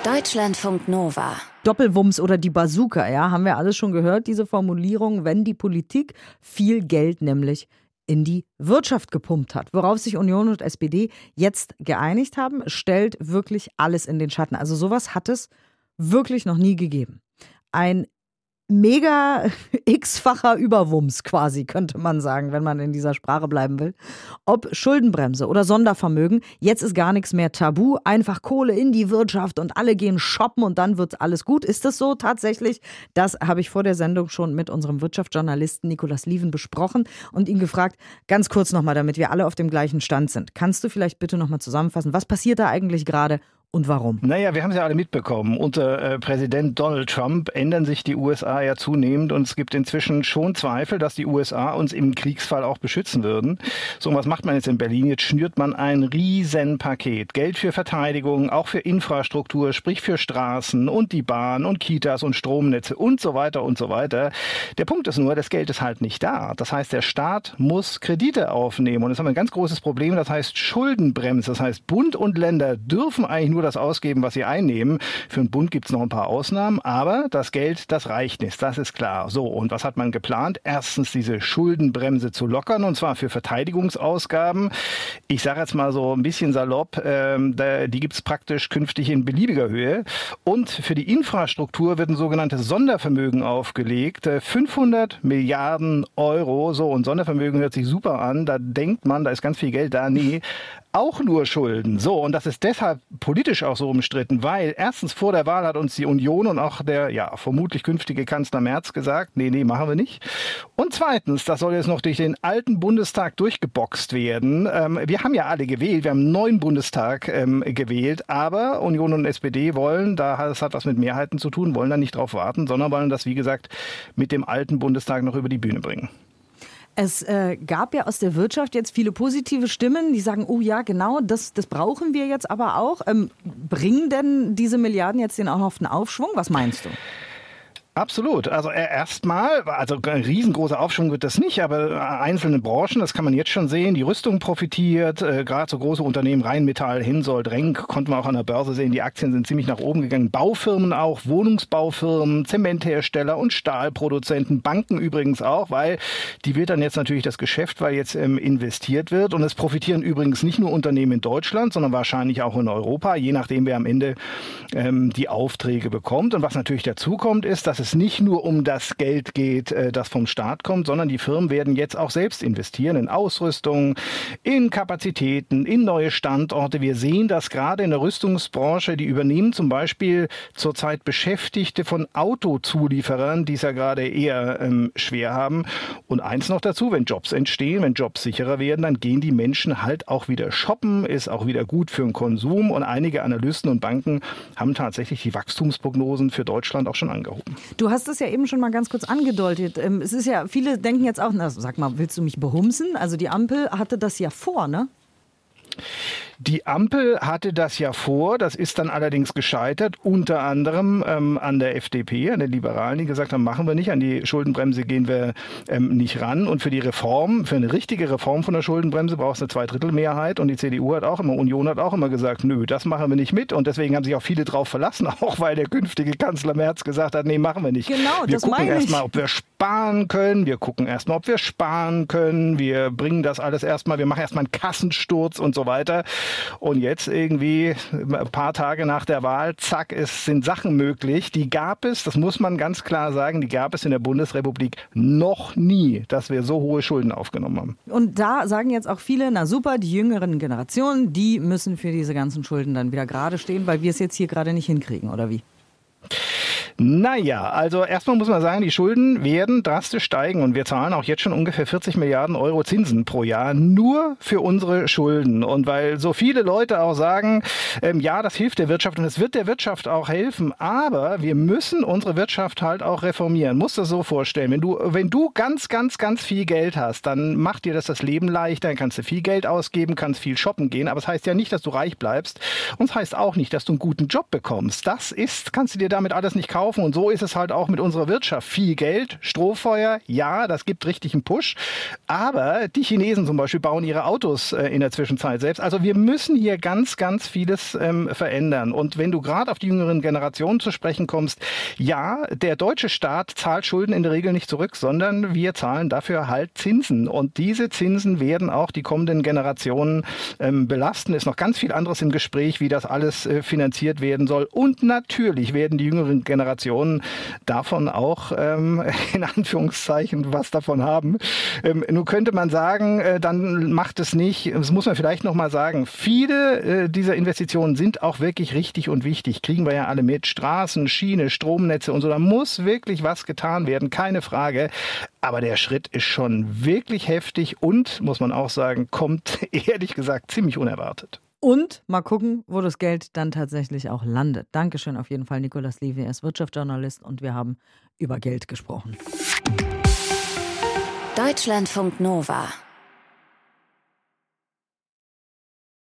Deutschlandfunk Nova. Doppelwumms oder die Bazooka, ja, haben wir alles schon gehört, diese Formulierung, wenn die Politik viel Geld nämlich in die Wirtschaft gepumpt hat. Worauf sich Union und SPD jetzt geeinigt haben, stellt wirklich alles in den Schatten. Also sowas hat es wirklich noch nie gegeben. Ein mega x-facher Überwumms quasi, könnte man sagen, wenn man in dieser Sprache bleiben will. Ob Schuldenbremse oder Sondervermögen, jetzt ist gar nichts mehr tabu. Einfach Kohle in die Wirtschaft und alle gehen shoppen und dann wird alles gut. Ist das so tatsächlich? Das habe ich vor der Sendung schon mit unserem Wirtschaftsjournalisten Nicolas Lieven besprochen und ihn gefragt, ganz kurz nochmal, damit wir alle auf dem gleichen Stand sind. Kannst du vielleicht bitte nochmal zusammenfassen, was passiert da eigentlich gerade? Und warum? Naja, wir haben es ja alle mitbekommen. Unter Präsident Donald Trump ändern sich die USA ja zunehmend und es gibt inzwischen schon Zweifel, dass die USA uns im Kriegsfall auch beschützen würden. So, und was macht man jetzt in Berlin? Jetzt schnürt man ein Riesenpaket. Geld für Verteidigung, auch für Infrastruktur, sprich für Straßen und die Bahn und Kitas und Stromnetze und so weiter und so weiter. Der Punkt ist nur, das Geld ist halt nicht da. Das heißt, der Staat muss Kredite aufnehmen und jetzt haben wir ein ganz großes Problem, das heißt Schuldenbremse. Das heißt, Bund und Länder dürfen eigentlich nur das ausgeben, was sie einnehmen. Für den Bund gibt es noch ein paar Ausnahmen, aber das Geld, das reicht nicht, das ist klar. So, und was hat man geplant? Erstens diese Schuldenbremse zu lockern, und zwar für Verteidigungsausgaben. Ich sage jetzt mal so ein bisschen salopp, die gibt es praktisch künftig in beliebiger Höhe. Und für die Infrastruktur wird ein sogenanntes Sondervermögen aufgelegt, 500 Milliarden Euro. So, und Sondervermögen hört sich super an, da denkt man, da ist ganz viel Geld da. Nee, auch nur Schulden. So, und das ist deshalb politisch auch so umstritten, weil erstens vor der Wahl hat uns die Union und auch der vermutlich künftige Kanzler Merz gesagt, nee, machen wir nicht. Und zweitens, das soll jetzt noch durch den alten Bundestag durchgeboxt werden. Wir haben ja alle gewählt, wir haben einen neuen Bundestag gewählt, aber Union und SPD wollen, das hat was mit Mehrheiten zu tun, wollen da nicht drauf warten, sondern wollen das, wie gesagt, mit dem alten Bundestag noch über die Bühne bringen. Es gab ja aus der Wirtschaft jetzt viele positive Stimmen, die sagen, oh ja, genau, das brauchen wir jetzt aber auch. Bringen denn diese Milliarden jetzt den erhofften Aufschwung? Was meinst du? Absolut. Also erstmal, also ein riesengroßer Aufschwung wird das nicht, aber einzelne Branchen, das kann man jetzt schon sehen, die Rüstung profitiert, gerade so große Unternehmen, Rheinmetall, Hensoldt, Renk, konnten wir auch an der Börse sehen, die Aktien sind ziemlich nach oben gegangen, Baufirmen auch, Wohnungsbaufirmen, Zementhersteller und Stahlproduzenten, Banken übrigens auch, weil die wird dann jetzt natürlich das Geschäft, weil jetzt investiert wird und es profitieren übrigens nicht nur Unternehmen in Deutschland, sondern wahrscheinlich auch in Europa, je nachdem wer am Ende die Aufträge bekommt. Und was natürlich dazu kommt, ist, dass es nicht nur um das Geld geht, das vom Staat kommt, sondern die Firmen werden jetzt auch selbst investieren in Ausrüstung, in Kapazitäten, in neue Standorte. Wir sehen das gerade in der Rüstungsbranche. Die übernehmen zum Beispiel zurzeit Beschäftigte von Autozulieferern, die es ja gerade eher schwer haben. Und eins noch dazu, wenn Jobs entstehen, wenn Jobs sicherer werden, dann gehen die Menschen halt auch wieder shoppen, ist auch wieder gut für den Konsum. Und einige Analysten und Banken haben tatsächlich die Wachstumsprognosen für Deutschland auch schon angehoben. Du hast es ja eben schon mal ganz kurz angedeutet. Es ist ja, viele denken jetzt auch, na, sag mal, willst du mich behumsen? Also die Ampel hatte das ja vor, ne? Die Ampel hatte das ja vor, das ist dann allerdings gescheitert, unter anderem an der FDP, an den Liberalen, die gesagt haben, machen wir nicht, an die Schuldenbremse gehen wir nicht ran. Und für die Reform, für eine richtige Reform von der Schuldenbremse braucht es eine Zweidrittelmehrheit und die CDU hat auch immer, Union hat auch immer gesagt, nö, das machen wir nicht mit. Und deswegen haben sich auch viele drauf verlassen, auch weil der künftige Kanzler Merz gesagt hat, nee, machen wir nicht. Genau, wir das meine ich. Wir gucken erstmal, ob wir sparen können, wir bringen das alles erstmal, wir machen erstmal einen Kassensturz und so weiter. Und jetzt irgendwie ein paar Tage nach der Wahl, zack, es sind Sachen möglich. Die gab es, das muss man ganz klar sagen, die gab es in der Bundesrepublik noch nie, dass wir so hohe Schulden aufgenommen haben. Und da sagen jetzt auch viele, na super, die jüngeren Generationen, die müssen für diese ganzen Schulden dann wieder gerade stehen, weil wir es jetzt hier gerade nicht hinkriegen, oder wie? Naja, also erstmal muss man sagen, die Schulden werden drastisch steigen und wir zahlen auch jetzt schon ungefähr 40 Milliarden Euro Zinsen pro Jahr nur für unsere Schulden. Und weil so viele Leute auch sagen, ja, das hilft der Wirtschaft und es wird der Wirtschaft auch helfen, aber wir müssen unsere Wirtschaft halt auch reformieren. Musst du das so vorstellen, wenn du ganz viel Geld hast, dann macht dir das Leben leichter, dann kannst du viel Geld ausgeben, kannst viel shoppen gehen, aber es heißt ja nicht, dass du reich bleibst und es heißt auch nicht, dass du einen guten Job bekommst. Kannst du dir damit alles nicht kaufen. kaufen. Und so ist es halt auch mit unserer Wirtschaft. Viel Geld, Strohfeuer, ja, das gibt richtig einen Push. Aber die Chinesen zum Beispiel bauen ihre Autos in der Zwischenzeit selbst. Also wir müssen hier ganz, ganz vieles verändern. Und wenn du gerade auf die jüngeren Generationen zu sprechen kommst, ja, der deutsche Staat zahlt Schulden in der Regel nicht zurück, sondern wir zahlen dafür halt Zinsen. Und diese Zinsen werden auch die kommenden Generationen belasten. Ist noch ganz viel anderes im Gespräch, wie das alles finanziert werden soll. Und natürlich werden die jüngeren Generationen davon auch in Anführungszeichen was davon haben. Nun könnte man sagen, dann macht es nicht. Das muss man vielleicht noch mal sagen. Viele dieser Investitionen sind auch wirklich richtig und wichtig. Kriegen wir ja alle mit. Straßen, Schiene, Stromnetze und so. Da muss wirklich was getan werden, keine Frage. Aber der Schritt ist schon wirklich heftig und, muss man auch sagen, kommt ehrlich gesagt ziemlich unerwartet. Und mal gucken, wo das Geld dann tatsächlich auch landet. Dankeschön auf jeden Fall, Nicolas Levy. Er ist Wirtschaftsjournalist und wir haben über Geld gesprochen. Deutschlandfunk Nova